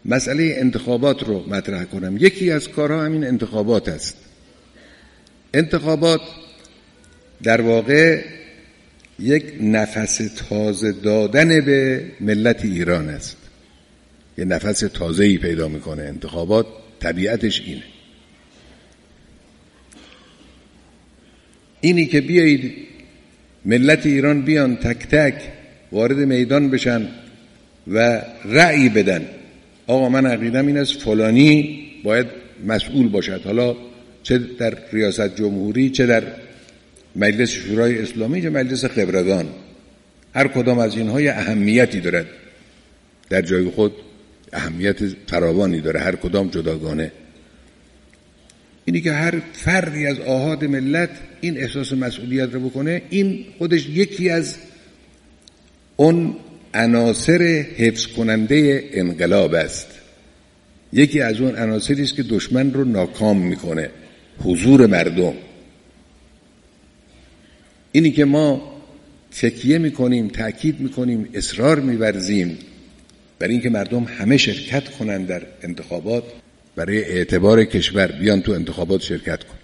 مسئله انتخابات رو مطرح کنم. یکی از کارها همین انتخابات است. انتخابات در واقع یک نفس تازه دادن به ملت ایران است. یه نفس تازه‌ای پیدا میکنه. انتخابات طبیعتش اینه. اینی که بیایید ملت ایران بیان تک تک وارد میدان بشن و رأی بدن. آقا من عقیدم این است فلانی باید مسئول باشد، حالا چه در ریاست جمهوری، چه در مجلس شورای اسلامی، چه مجلس خبرگان. هر کدام از اینها یه اهمیتی دارد، در جای خود اهمیت فراوانی داره، هر کدام جداگانه. اینی که هر فردی از آحاد ملت این احساس مسئولیت رو بکنه، این خودش یکی از اون عناصر حفظ کننده انقلاب است. یکی از اون عناصری است که دشمن رو ناکام میکنه، حضور مردم. اینی که ما تکیه میکنیم، تأکید میکنیم، اصرار میورزیم برای اینکه مردم همه شرکت کنند در انتخابات، برای اعتبار کشور بیان تو انتخابات شرکت کنند.